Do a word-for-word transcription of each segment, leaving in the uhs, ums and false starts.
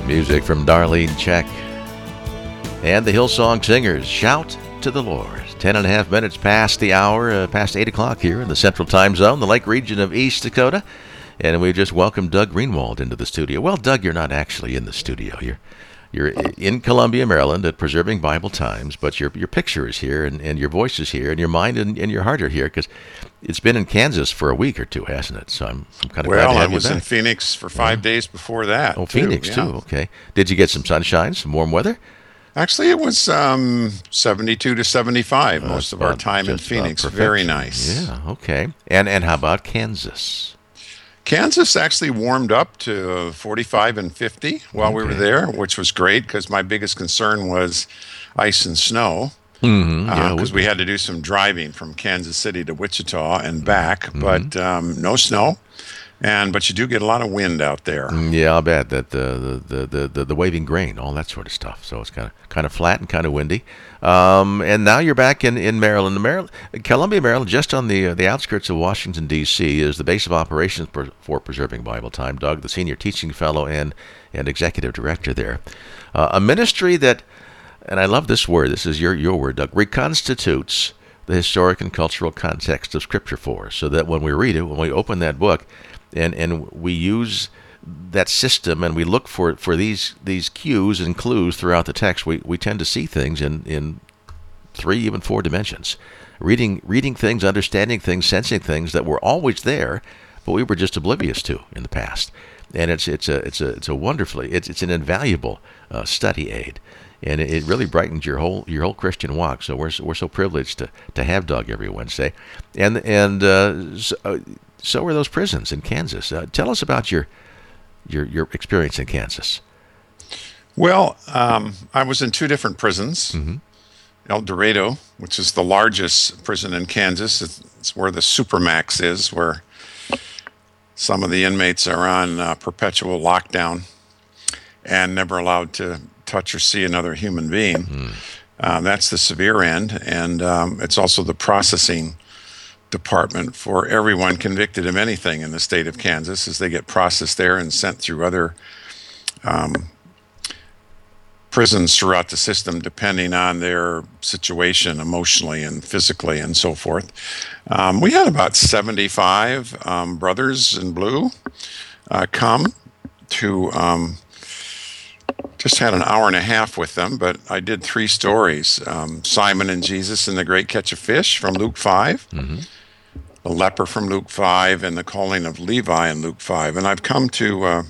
Music from Darlene Check and the Hillsong Singers, Shout to the Lord. Ten and a half minutes past the hour, uh, past eight o'clock here in the Central Time Zone, the Lake region of East Dakota. And we've just welcomed Doug Greenwald into the studio. Well, Doug, you're not actually in the studio. You're you're in Columbia, Maryland at Preserving Bible Times, but your your picture is here, and, and your voice is here, and your mind and, and your heart are here, because it's been in Kansas for a week or two, hasn't it? So I'm, I'm kind of well, glad to have I was you back. in Phoenix for five yeah. days before that. Oh, too. Phoenix, yeah. too. Okay. Did you get some sunshine, some warm weather? Actually, it was um, seventy-two to seventy-five uh, most of about, our time in Phoenix. Very nice. Yeah, okay. And and how about Kansas? Kansas actually warmed up to forty-five and fifty while okay. we were there, which was great, because my biggest concern was ice and snow. Mm-hmm. Because yeah, uh, we had to do some driving from Kansas City to Wichita and back, mm-hmm. but um, no snow. And but you do get a lot of wind out there. Yeah, I'll bet that the the, the, the the waving grain, all that sort of stuff. So it's kind of kind of flat and kind of windy. Um, and now you're back in, in Maryland. Maryland, Columbia, Maryland, just on the uh, the outskirts of Washington D C, is the base of operations for, for Preserving Bible Time. Doug, the senior teaching fellow and and executive director there, uh, a ministry that, and I love this word. This is your your word, Doug. Reconstitutes the historic and cultural context of Scripture for us, so that when we read it, when we open that book, and and we use that system and we look for for these these cues and clues throughout the text, we, we tend to see things in, in three, even four dimensions. Reading reading things, understanding things, sensing things that were always there, but we were just oblivious to in the past. And it's it's a it's a it's a wonderfully it's it's an invaluable uh, study aid. And it really brightens your whole your whole Christian walk. So we're we're so privileged to, to have Doug every Wednesday, and and uh, so, uh, so are those prisons in Kansas. Uh, tell us about your your your experience in Kansas. Well, um, I was in two different prisons. Mm-hmm. El Dorado, which is the largest prison in Kansas. It's, it's where the Supermax is, where some of the inmates are on uh, perpetual lockdown and never allowed to touch or see another human being. Mm. Uh, that's the severe end, and um, it's also the processing department for everyone convicted of anything in the state of Kansas, as they get processed there and sent through other um, prisons throughout the system, depending on their situation emotionally and physically and so forth. Um, we had about seventy-five um, brothers in blue uh, come to um, just had an hour and a half with them, but I did three stories. Um, Simon and Jesus and the Great Catch of Fish from Luke five, mm-hmm. the leper from Luke five, and the calling of Levi in Luke five. And I've come to uh,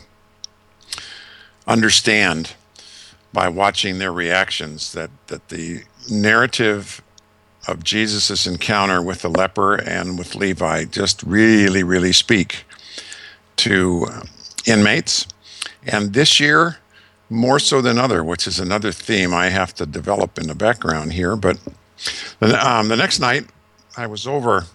understand by watching their reactions that, that the narrative of Jesus' encounter with the leper and with Levi just really, really speak to inmates. And this year, more so than other, which is another theme I have to develop in the background here. But um, the next night, I was over,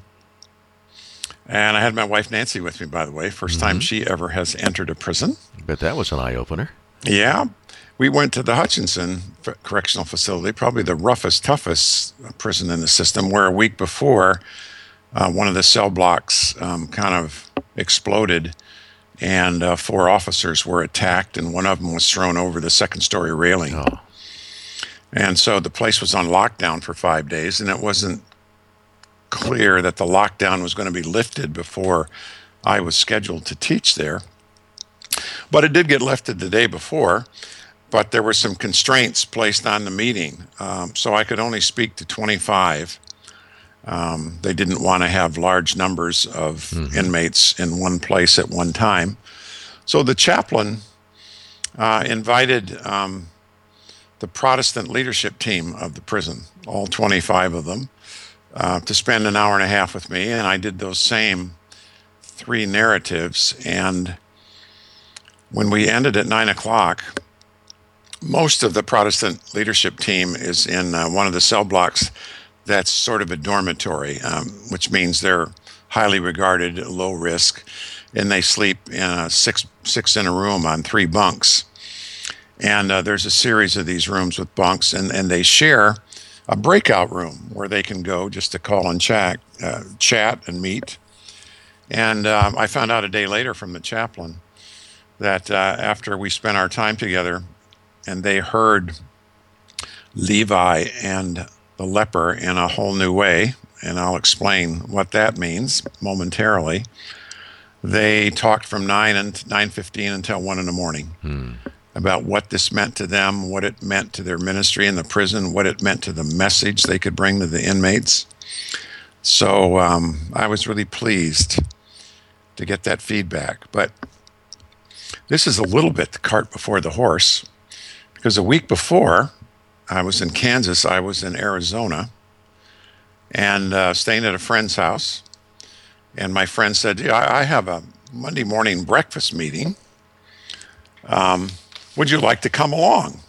and I had my wife Nancy with me, by the way. First mm-hmm. time she ever has entered a prison. Bet that was an eye-opener. Yeah. We went to the Hutchinson Correctional Facility, probably the roughest, toughest prison in the system, where a week before, uh, one of the cell blocks um, kind of exploded, and uh, four officers were attacked, and one of them was thrown over the second-story railing. Oh. And so the place was on lockdown for five days, and it wasn't clear that the lockdown was going to be lifted before I was scheduled to teach there. But it did get lifted the day before, but there were some constraints placed on the meeting, um, so I could only speak to twenty-five. Um, they didn't want to have large numbers of mm-hmm. inmates in one place at one time. So the chaplain uh, invited um, the Protestant leadership team of the prison, all twenty-five of them, uh, to spend an hour and a half with me, and I did those same three narratives. And when we ended at nine o'clock, most of the Protestant leadership team is in uh, one of the cell blocks that's sort of a dormitory, um, which means they're highly regarded, low risk, and they sleep in a six six in a room on three bunks. And uh, there's a series of these rooms with bunks, and, and they share a breakout room where they can go just to call and chat, uh, chat and meet. And um, I found out a day later from the chaplain that uh, after we spent our time together and they heard Levi and the leper in a whole new way, and I'll explain what that means momentarily, they talked from nine and nine fifteen until one in the morning hmm. about what this meant to them, what it meant to their ministry in the prison, what it meant to the message they could bring to the inmates. So um, I was really pleased to get that feedback. But this is a little bit the cart before the horse, because a week before, I was in Kansas, I was in Arizona, and uh, staying at a friend's house. And my friend said, yeah, I have a Monday morning breakfast meeting. Um, would you like to come along?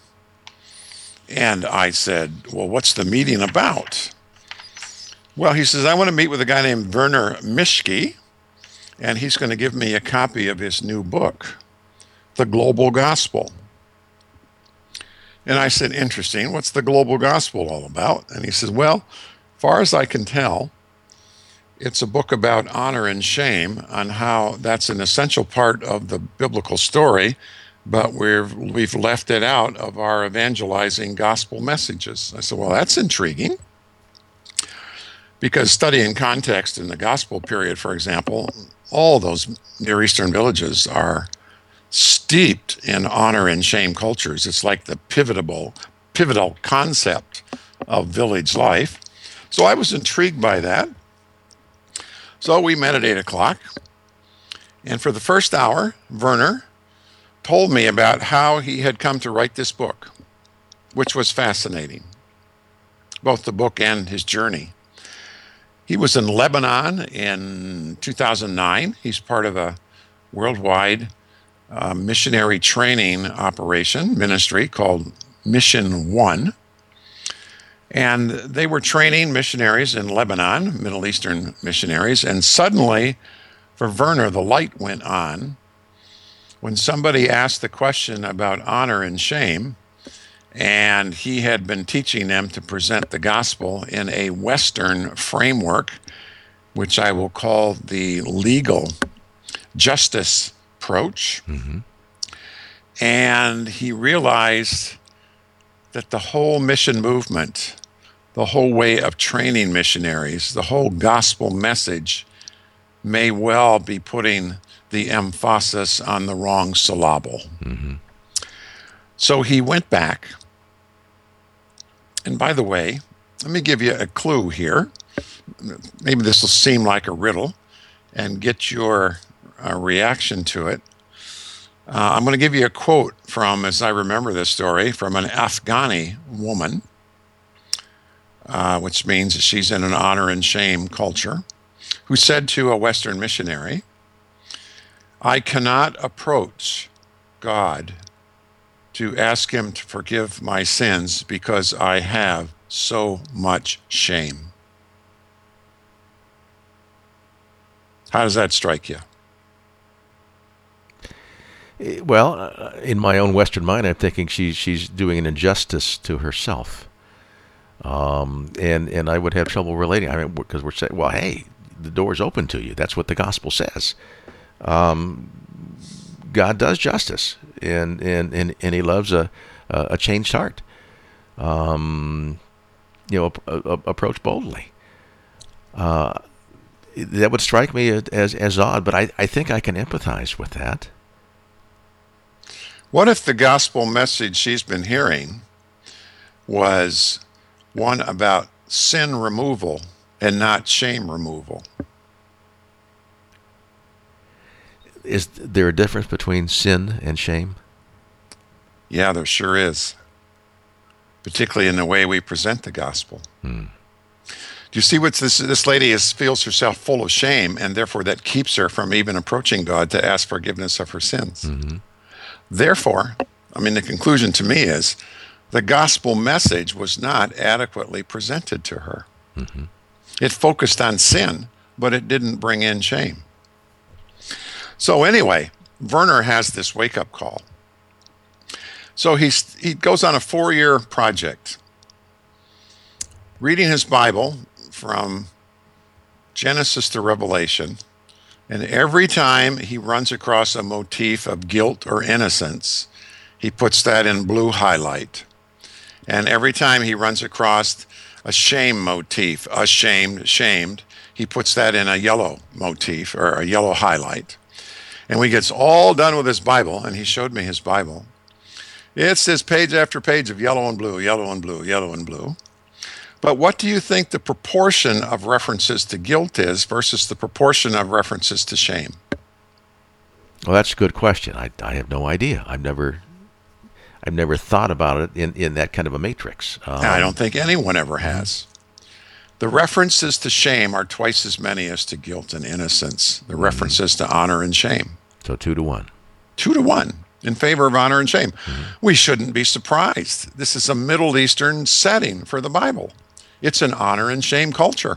And I said, well, what's the meeting about? Well, he says, I want to meet with a guy named Werner Mischke, and he's going to give me a copy of his new book, The Global Gospel. And I said, interesting, what's the global gospel all about? And he says, well, far as I can tell, it's a book about honor and shame, on how that's an essential part of the biblical story, but we've, we've left it out of our evangelizing gospel messages. I said, well, that's intriguing. Because studying context in the gospel period, for example, all those Near Eastern villages are steeped in honor and shame cultures. It's like the pivotal, pivotal concept of village life. So I was intrigued by that. So we met at eight o'clock. And for the first hour, Werner told me about how he had come to write this book, which was fascinating, both the book and his journey. He was in Lebanon in two thousand nine. He's part of a worldwide uh, missionary training operation ministry called Mission One. And they were training missionaries in Lebanon, Middle Eastern missionaries, and suddenly, for Werner, the light went on when somebody asked the question about honor and shame, and he had been teaching them to present the gospel in a Western framework, which I will call the legal justice approach. Mm-hmm. And he realized that the whole mission movement, the whole way of training missionaries, the whole gospel message may well be putting the emphasis on the wrong syllable. Mm-hmm. So he went back. And by the way, let me give you a clue here. Maybe this will seem like a riddle and get your uh, reaction to it. Uh, I'm going to give you a quote from, as I remember this story, from an Afghani woman, uh, which means she's in an honor and shame culture, who said to a Western missionary, I cannot approach God to ask him to forgive my sins because I have so much shame. How does that strike you? Well, uh, in my own Western mind, I'm thinking she's she's doing an injustice to herself, um, and and I would have trouble relating. I mean, because we're saying, well, hey, the door's open to you. That's what the gospel says. Um, God does justice, and and and, and He loves a a changed heart. Um, you know, a, a, approach boldly. Uh, that would strike me as as odd, but I, I think I can empathize with that. What if the gospel message she's been hearing was one about sin removal and not shame removal? Is there a difference between sin and shame? Yeah, there sure is. Particularly in the way we present the gospel. Hmm. Do you see what this this lady is, feels herself full of shame, and therefore that keeps her from even approaching God to ask forgiveness of her sins? Mm-hmm. Therefore, I mean, the conclusion to me is the gospel message was not adequately presented to her. Mm-hmm. It focused on sin, but it didn't bring in shame. So anyway, Werner has this wake-up call. So he's, he goes on a four-year project, reading his Bible from Genesis to Revelation, And every time he runs across a motif of guilt or innocence, he puts that in blue highlight. And every time he runs across a shame motif, ashamed, shamed, he puts that in a yellow motif or a yellow highlight. And when he gets all done with his Bible, and he showed me his Bible, it's this page after page of yellow and blue, yellow and blue, yellow and blue. But what do you think the proportion of references to guilt is versus the proportion of references to shame? Well, that's a good question. I, I have no idea. I've never I've never thought about it in, in that kind of a matrix. Um, I don't think anyone ever has. The references to shame are twice as many as to guilt and innocence. The references to honor and shame. So two to one. Two to one in favor of honor and shame. Mm-hmm. We shouldn't be surprised. This is a Middle Eastern setting for the Bible. It's an honor and shame culture.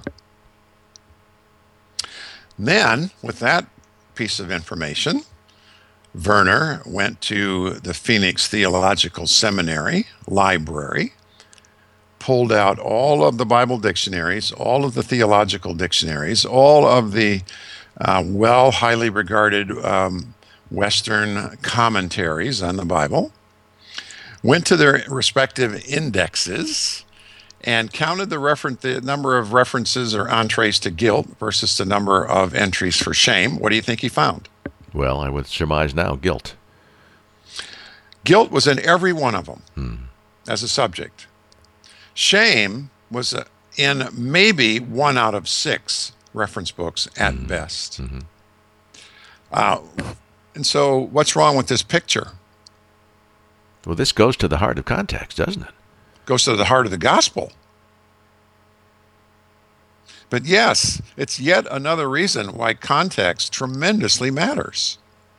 Then, with that piece of information, Werner went to the Phoenix Theological Seminary library, pulled out all of the Bible dictionaries, all of the theological dictionaries, all of the uh, well, highly regarded um, Western commentaries on the Bible, went to their respective indexes, and counted the, refer- the number of references or entrees to guilt versus the number of entries for shame. What do you think he found? Well, I would surmise now guilt. Guilt was in every one of them hmm. as a subject. Shame was uh, in maybe one out of six reference books at mm-hmm. best. Mm-hmm. Uh, and so what's wrong with this picture? Well, this goes to the heart of context, doesn't it? Goes to the heart of the gospel. But yes, it's yet another reason why context tremendously matters.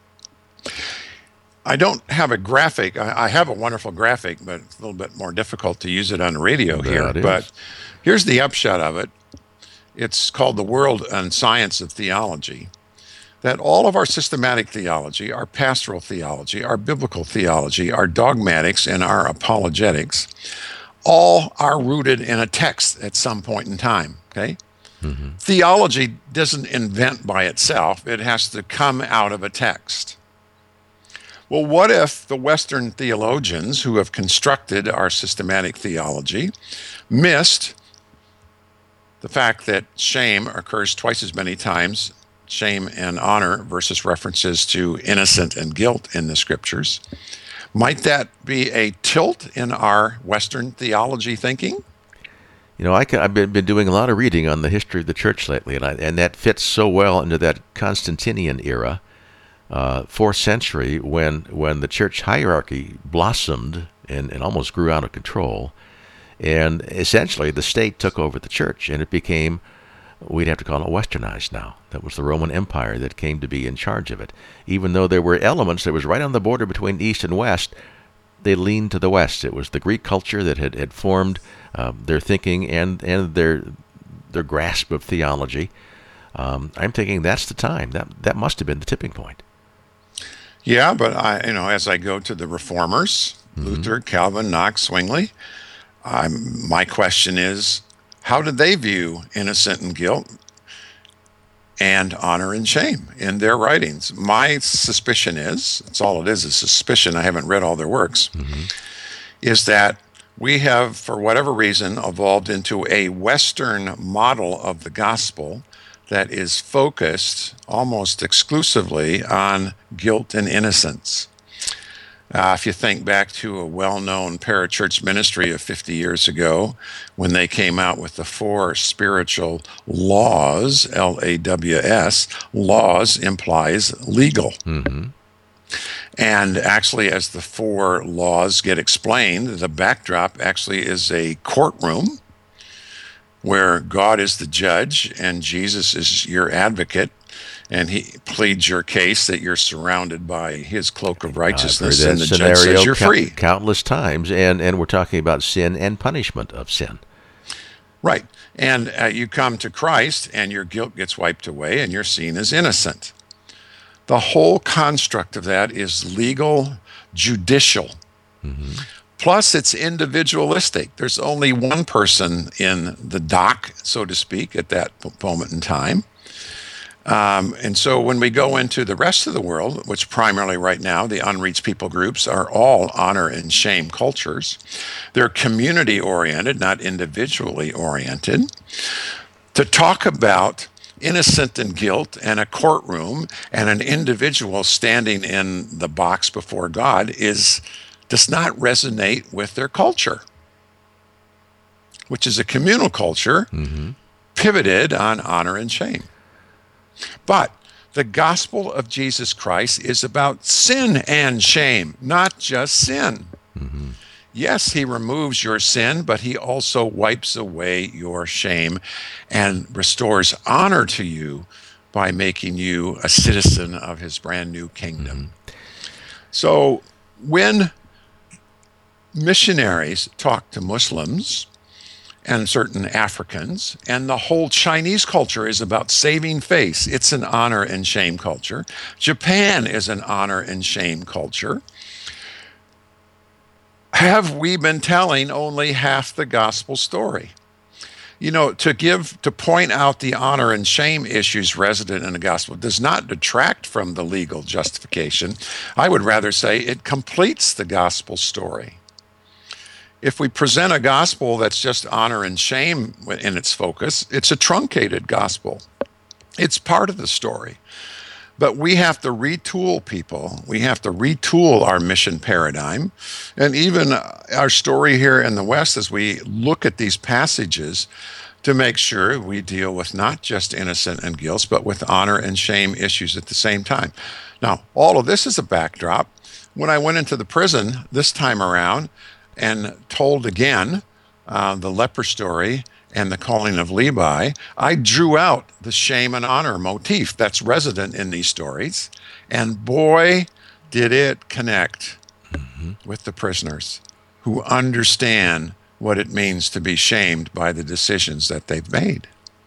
I don't have a graphic. I, I have a wonderful graphic, but it's a little bit more difficult to use it on radio here. But here's the upshot of it. It's called The World and Science of Theology. That all of our systematic theology, our pastoral theology, our biblical theology, our dogmatics, and our apologetics all are rooted in a text at some point in time, okay? Mm-hmm. Theology doesn't invent by itself. It has to come out of a text. Well, what if the Western theologians who have constructed our systematic theology missed the fact that shame occurs twice as many times, shame and honor versus references to innocent and guilt in the scriptures? Might that be a tilt in our Western theology thinking? You know, I can, I've been, been doing a lot of reading on the history of the church lately, and, I, and that fits so well into that Constantinian era, uh, fourth century, when when the church hierarchy blossomed and, and almost grew out of control. And essentially, the state took over the church, and it became, we'd have to call it westernized now. That was the Roman Empire that came to be in charge of it. Even though there were elements that was right on the border between East and West, they leaned to the West. It was the Greek culture that had, had formed uh, their thinking and, and their their grasp of theology. Um, I'm thinking that's the time. That that must have been the tipping point. Yeah, but I, you know, as I go to the reformers, mm-hmm. Luther, Calvin, Knox, Zwingli, I'm, my question is, how did they view innocent and guilt and honor and shame in their writings? My suspicion is, it's all it is, is suspicion, I haven't read all their works, mm-hmm. is that we have, for whatever reason, evolved into a Western model of the gospel that is focused almost exclusively on guilt and innocence. Uh, if you think back to a well-known parachurch ministry of fifty years ago, when they came out with the four spiritual laws, L A W S, laws implies legal. Mm-hmm. And actually, as the four laws get explained, the backdrop actually is a courtroom where God is the judge and Jesus is your advocate. And he pleads your case that you're surrounded by his cloak of righteousness, and the judge says you're free. Count, countless times, and, and we're talking about sin and punishment of sin. Right. And uh, you come to Christ, and your guilt gets wiped away, and you're seen as innocent. The whole construct of that is legal, judicial. Mm-hmm. Plus, it's individualistic. There's only one person in the dock, so to speak, at that moment in time. Um, and so when we go into the rest of the world, which primarily right now, the unreached people groups are all honor and shame cultures. They're community oriented, not individually oriented. To talk about innocent and guilt and a courtroom and an individual standing in the box before God is does not resonate with their culture, which is a communal culture mm-hmm. pivoted on honor and shame. But the gospel of Jesus Christ is about sin and shame, not just sin. Mm-hmm. Yes, he removes your sin, but he also wipes away your shame and restores honor to you by making you a citizen of his brand new kingdom. Mm-hmm. So when missionaries talk to Muslims and certain Africans, and the whole Chinese culture is about saving face. It's an honor and shame culture. Japan is an honor and shame culture. Have we been telling only half the gospel story? You know, to give, to point out the honor and shame issues resident in the gospel does not detract from the legal justification. I would rather say it completes the gospel story. If we present a gospel that's just honor and shame in its focus, it's a truncated gospel. It's part of the story. But we have to retool people. We have to retool our mission paradigm. And even our story here in the West, as we look at these passages, to make sure we deal with not just innocent and guilt, but with honor and shame issues at the same time. Now, all of this is a backdrop. When I went into the prison this time around, and told again uh, the leper story and the calling of Levi, I drew out the shame and honor motif that's resident in these stories. And boy, did it connect mm-hmm. with the prisoners who understand what it means to be shamed by the decisions that they've made.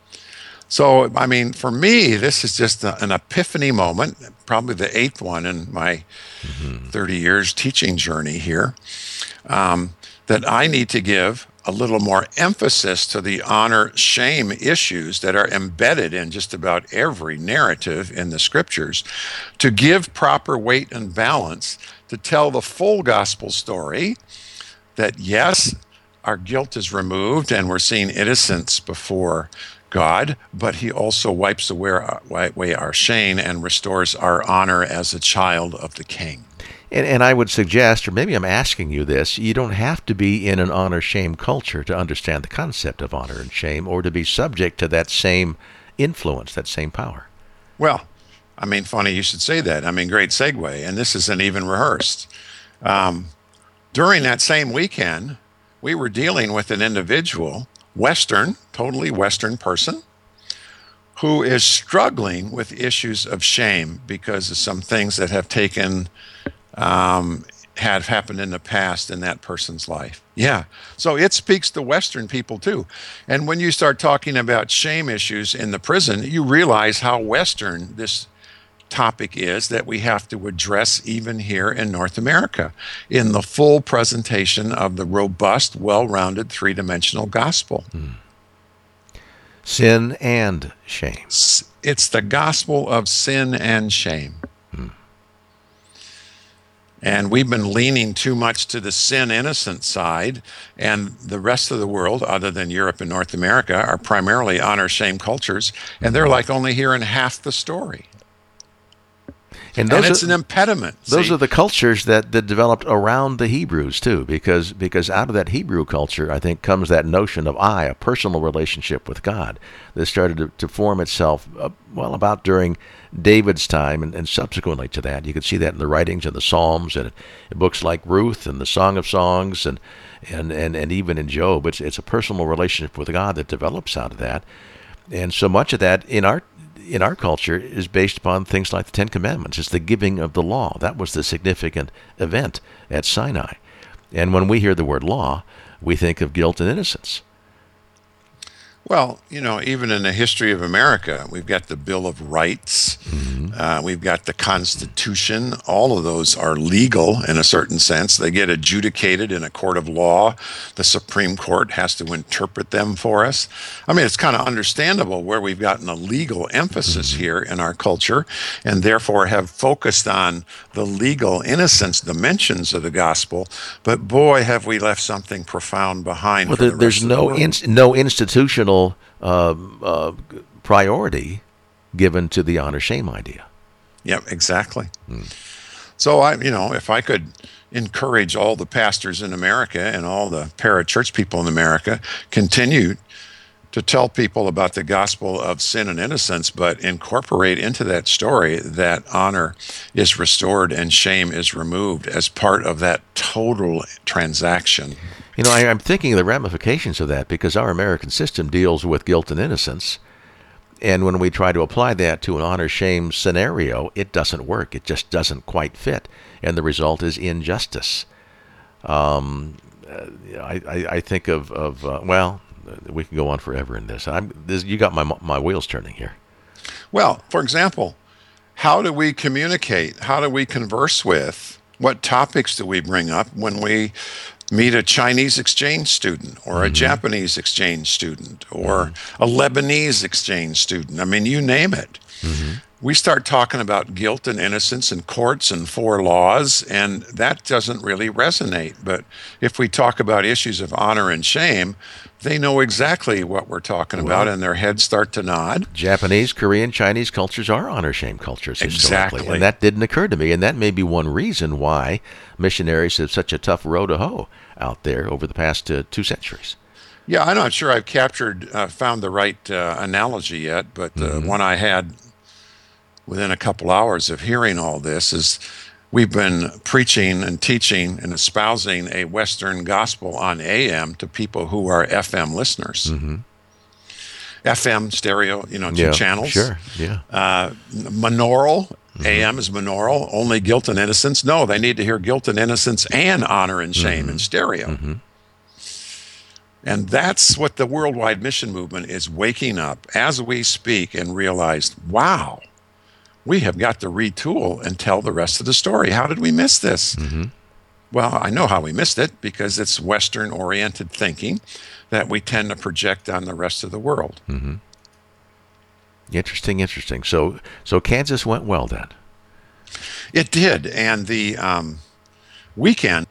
So, I mean, for me, this is just a, an epiphany moment, probably the eighth one in my mm-hmm. thirty years teaching journey here, um, that I need to give a little more emphasis to the honor-shame issues that are embedded in just about every narrative in the scriptures, to give proper weight and balance, to tell the full gospel story that, yes, our guilt is removed and we're seeing innocence before God, but he also wipes away our shame and restores our honor as a child of the King. And, and I would suggest, or maybe I'm asking you this, you don't have to be in an honor-shame culture to understand the concept of honor and shame or to be subject to that same influence, that same power. Well, I mean, funny you should say that. I mean, great segue, and this isn't even rehearsed. Um, during that same weekend, we were dealing with an individual, Western, totally Western person, who is struggling with issues of shame because of some things that have taken, um, have happened in the past in that person's life. Yeah, so it speaks to Western people too. And when you start talking about shame issues in the prison, you realize how Western this topic is that we have to address even here in North America in the full presentation of the robust, well-rounded, three-dimensional gospel. Mm. Sin and shame. It's the gospel of sin and shame. Mm. And we've been leaning too much to the sin-innocent side, and the rest of the world, other than Europe and North America, are primarily honor-shame cultures, and they're like only hearing half the story. And, those and it's are, an impediment. Those see? are the cultures that, that developed around the Hebrews, too, because because out of that Hebrew culture, I think, comes that notion of I, a personal relationship with God, that started to, to form itself, uh, well, about during David's time and, and subsequently to that. You can see that in the writings of the Psalms and in books like Ruth and the Song of Songs and and, and, and even in Job. It's, it's a personal relationship with God that develops out of that. And so much of that in our in our culture is based upon things like the Ten Commandments. It's the giving of the law. That was the significant event at Sinai. And when we hear the word law, we think of guilt and innocence. Well, you know, even in the history of America, we've got the Bill of Rights, Mm-hmm. uh, we've got the Constitution. All of those are legal in a certain sense. They get adjudicated in a court of law. The Supreme Court has to interpret them for us. I mean, it's kind of understandable where we've gotten a legal emphasis Mm-hmm. here in our culture and therefore have focused on the legal innocence dimensions of the gospel. But boy, have we left something profound behind Well, for there, the there's rest of the no world. ins no institutional um, uh, priority given to the honor shame idea. Yep, exactly. So I, you know, if I could encourage all the pastors in America and all the parachurch people in America, continue to tell people about the gospel of sin and innocence, but incorporate into that story that honor is restored and shame is removed as part of that total transaction. You know, I, I'm thinking of the ramifications of that because our American system deals with guilt and innocence. And when we try to apply that to an honor shame scenario, it doesn't work. It just doesn't quite fit. And the result is injustice. Um, uh, I, I, I think of, of uh, well, we can go on forever in this. I'm, this you got my, my wheels turning here. Well, for example, how do we communicate? How do we converse with? What topics do we bring up when we meet a Chinese exchange student or a Mhm. Japanese exchange student or a Lebanese exchange student? I mean, you name it. Mhm. We start talking about guilt and innocence and courts and four laws, and that doesn't really resonate. But if we talk about issues of honor and shame, they know exactly what we're talking about, Well- and their heads start to nod. Japanese, Korean, Chinese cultures are honor shame cultures historically. Exactly. And that didn't occur to me. And that may be one reason why missionaries have such a tough row to hoe out there over the past uh, two centuries. Yeah, I'm not sure I've captured, uh, found the right uh, analogy yet, but the Mhm. one I had within a couple hours of hearing all this is we've been preaching and teaching and espousing a Western gospel on A M to people who are F M listeners. Mhm. F M stereo, you know, two Yeah, channels. sure, yeah. Uh, monaural, A M is monaural, only guilt and innocence. No, they need to hear guilt and innocence and honor and shame in stereo. Mhm. And that's what the worldwide mission movement is waking up as we speak and realized, wow, we have got to retool and tell the rest of the story. How did we miss this? Mhm. Well, I know how we missed it because it's Western oriented thinking that we tend to project on the rest of the world. Mhm. Interesting, interesting. So, so Kansas went well then. It did. And the um, weekend,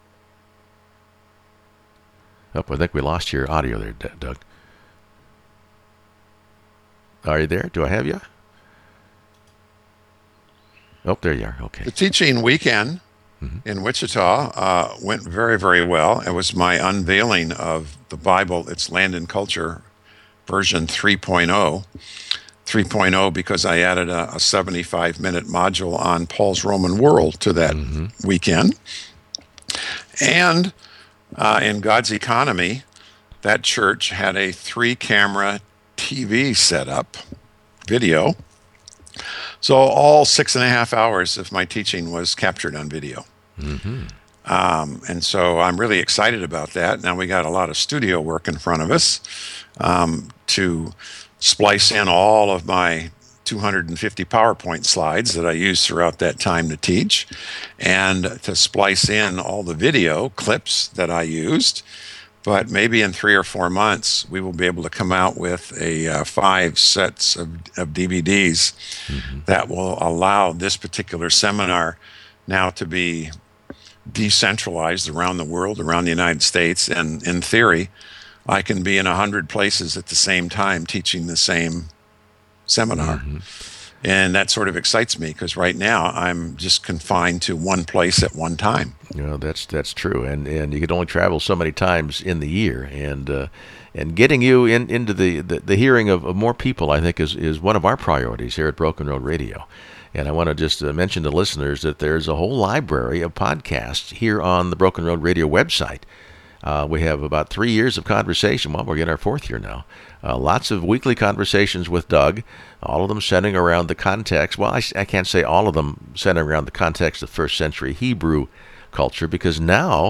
Oh, I think we lost your audio there, D- Doug. Are you there? Do I have you? Oh, there you are. Okay. the teaching weekend Mhm. in Wichita uh, went very, very well. It was my unveiling of the Bible, Its Land and Culture, version three point oh. three point oh because I added a, a seventy-five minute module on Paul's Roman world to that Mhm. weekend. And uh, in God's economy, that church had a three camera T V setup, video. So all six and a half hours of my teaching was captured on video. Mhm. Um, and so I'm really excited about that. Now we got a lot of studio work in front of us um, to splice in all of my two hundred fifty PowerPoint slides that I used throughout that time to teach, and to splice in all the video clips that I used. But maybe in three or four months, we will be able to come out with a uh, five sets of, of D V Ds Mhm. that will allow this particular seminar now to be decentralized around the world, around the United States. And in theory, I can be in a hundred places at the same time teaching the same seminar. Mhm. And that sort of excites me because right now I'm just confined to one place at one time. You know, that's that's true, and and you can only travel so many times in the year, and uh, and getting you in into the, the, the hearing of, of more people, I think, is is one of our priorities here at Broken Road Radio. And I want to just uh, mention to listeners that there's a whole library of podcasts here on the Broken Road Radio website. Uh, we have about three years of conversation. Well, we're in our fourth year now. Uh, lots of weekly conversations with Doug, all of them centering around the context. Well, I, I can't say all of them centering around the context of first century Hebrew culture, because now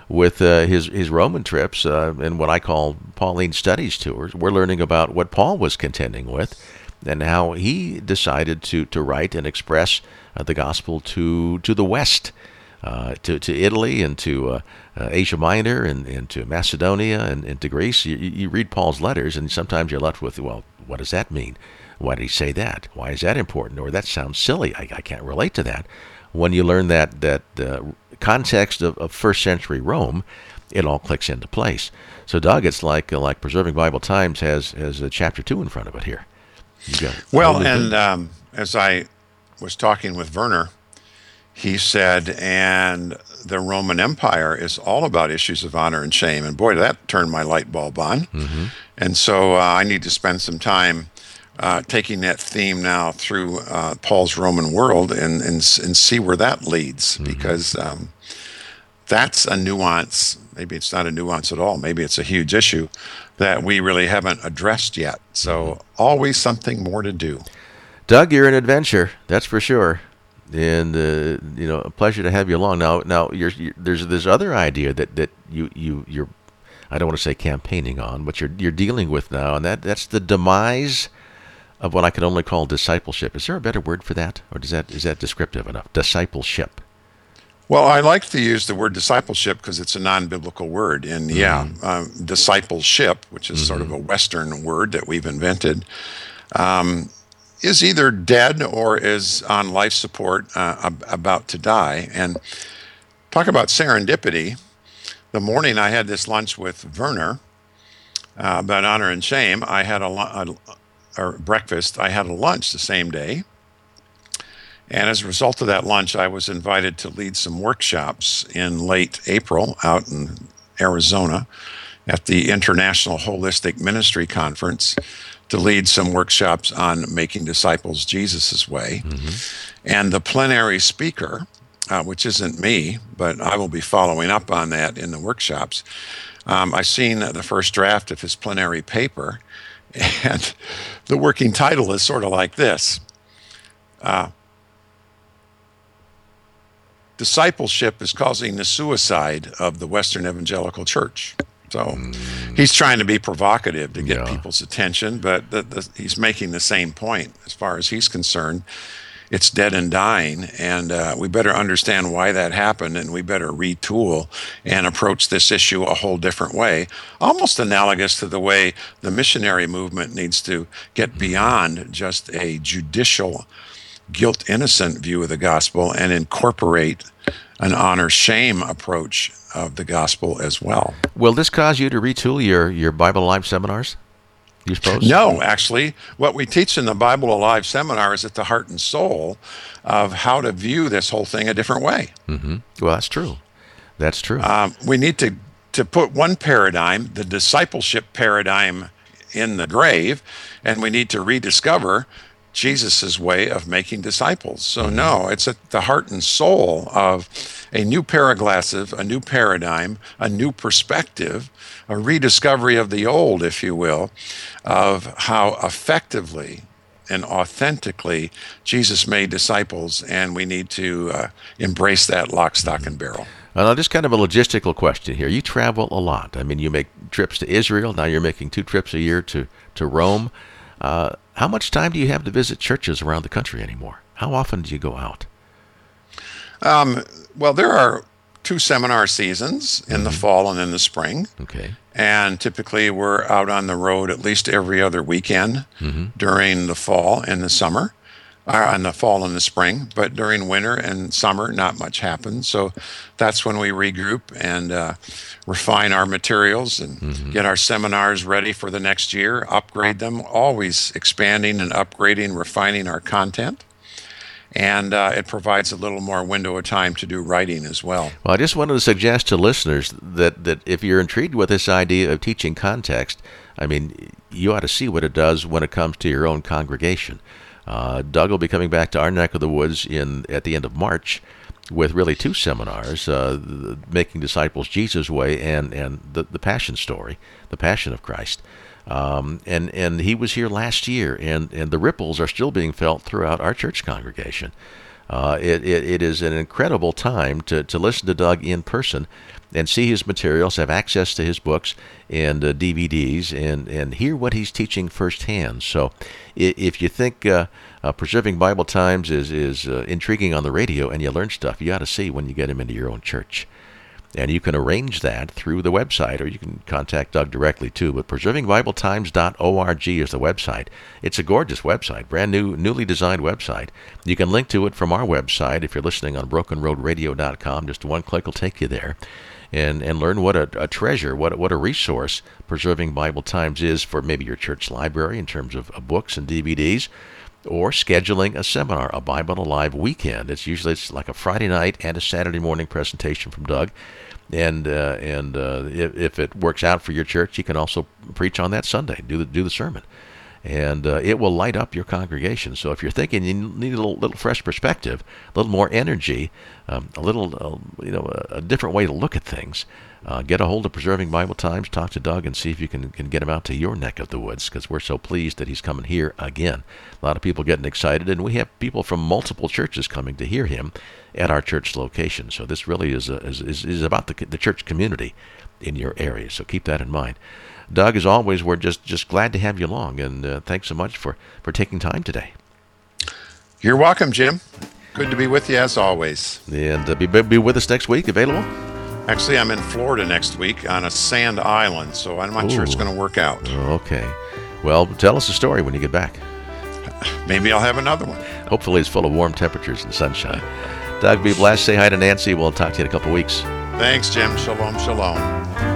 with uh, his his Roman trips uh, and what I call Pauline studies tours. We're learning about what Paul was contending with, and how he decided to to write and express uh, the gospel to to the West, uh, to to Italy and to uh, uh, Asia Minor and, and to Macedonia and, and to Greece. You, you read Paul's letters, and sometimes you're left with, well, what does that mean? Why did he say that? Why is that important? Or that sounds silly. I, I can't relate to that. When you learn that that uh, context of, of first century Rome, it all clicks into place. So, Doug, it's like uh, like Preserving Bible Times has has a chapter two in front of it here. You got it. Well, and um, as I was talking with Werner, he said, and the Roman Empire is all about issues of honor and shame. And boy, that turned my light bulb on. Mm-hmm. And so uh, I need to spend some time uh, taking that theme now through uh, Paul's Roman world and, and, and see where that leads. Mm-hmm. Because um, that's a nuance. Maybe it's not a nuance at all. Maybe it's a huge issue that we really haven't addressed yet. So mm-hmm. always something more to do. Doug, you're an adventure, that's for sure. And uh, you know, a pleasure to have you along. Now, now you're, you're, there's this other idea that, that you you you're, I don't want to say campaigning on, but you're you're dealing with now, and that that's the demise of what I can only call discipleship. Is there a better word for that, or does that is that descriptive enough? Discipleship. Well, I like to use the word discipleship because it's a non-biblical word, and mm-hmm. yeah, um, discipleship, which is mm-hmm. sort of a Western word that we've invented. Um, is either dead or is on life support, uh, ab- about to die. And talk about serendipity. The morning I had this lunch with Werner uh, about honor and shame, I had a, a or breakfast. I had a lunch the same day. And as a result of that lunch, I was invited to lead some workshops in late April out in Arizona at the International Holistic Ministry Conference, to lead some workshops on making disciples Jesus' way. Mm-hmm. And the plenary speaker, uh, which isn't me, but I will be following up on that in the workshops. Um, I've seen the first draft of his plenary paper, and the working title is sort of like this. Uh, Discipleship is causing the suicide of the Western Evangelical Church. So mm. he's trying to be provocative to get yeah. people's attention, but the, the, he's making the same point as far as he's concerned. It's dead and dying, and uh, we better understand why that happened, and we better retool and approach this issue a whole different way, almost analogous to the way the missionary movement needs to get beyond just a judicial, guilt-innocent view of the gospel and incorporate an honor-shame approach of the gospel as well. Will this cause you to retool your, your Bible Alive seminars, you suppose? No, actually. What we teach in the Bible Alive seminar is at the heart and soul of how to view this whole thing a different way. Mm-hmm. Well, that's true. That's true. Um, we need to, to put one paradigm, the discipleship paradigm, in the grave, and we need to rediscover Jesus' way of making disciples. So no, it's at the heart and soul of a new paraglassive, a new paradigm, a new perspective, a rediscovery of the old, if you will, of how effectively and authentically Jesus made disciples, and we need to uh, embrace that lock, stock, and barrel. Well, just kind of a logistical question here. You travel a lot. I mean, you make trips to Israel. Now you're making two trips a year to, to Rome. Uh, how much time do you have to visit churches around the country anymore? How often do you go out? Um, well, there are two seminar seasons in mm-hmm. the fall and in the spring. Okay. And typically we're out on the road at least every other weekend mm-hmm. during the fall and the summer, uh, in the fall and the spring. But during winter and summer, not much happens. So that's when we regroup and uh, refine our materials and mm-hmm. get our seminars ready for the next year, upgrade them, always expanding and upgrading, refining our content. And uh, it provides a little more window of time to do writing as well. Well, I just wanted to suggest to listeners that, that if you're intrigued with this idea of teaching context, I mean, you ought to see what it does when it comes to your own congregation. Uh, Doug will be coming back to our neck of the woods in at the end of March with really two seminars, uh, the Making Disciples Jesus' Way and, and the, the Passion Story, the Passion of Christ. Um, and, and he was here last year, and, and the ripples are still being felt throughout our church congregation. Uh, it, it, it is an incredible time to, to listen to Doug in person and see his materials, have access to his books and uh, D V Ds, and, and hear what he's teaching firsthand. So if you think uh, uh, Preserving Bible Times is, is uh, intriguing on the radio and you learn stuff, you ought to see when you get him into your own church. And you can arrange that through the website, or you can contact Doug directly too. But preserving bible times dot org is the website. It's a gorgeous website, brand new, newly designed website. You can link to it from our website if you're listening on broken road radio dot com. Just one click will take you there, and and learn what a, a treasure, what what a resource Preserving Bible Times is for maybe your church library in terms of, of books and D V Ds. Or scheduling a seminar, a Bible Alive weekend. It's usually it's like a Friday night and a Saturday morning presentation from Doug. And uh, and uh, if, if it works out for your church, you can also preach on that Sunday, do the do the sermon, and uh, it will light up your congregation. So if you're thinking you need a little, little fresh perspective, a little more energy, um, a little uh, you know a, a different way to look at things, uh, get a hold of Preserving Bible Times, talk to Doug, and see if you can can get him out to your neck of the woods, because we're so pleased that he's coming here again. A lot of people getting excited, and we have people from multiple churches coming to hear him at our church location. So this really is a, is, is is about the the church community in your area. So keep that in mind. Doug, as always, we're just, just glad to have you along, and uh, thanks so much for, for taking time today. You're welcome, Jim. Good to be with you as always. And uh, be be with us next week. Available? Actually, I'm in Florida next week on a sand island, so I'm not Ooh. sure it's going to work out. Okay. Well, tell us a story when you get back. Maybe I'll have another one. Hopefully it's full of warm temperatures and sunshine. Doug, be blessed. Say hi to Nancy. We'll talk to you in a couple weeks. Thanks, Jim. Shalom, shalom.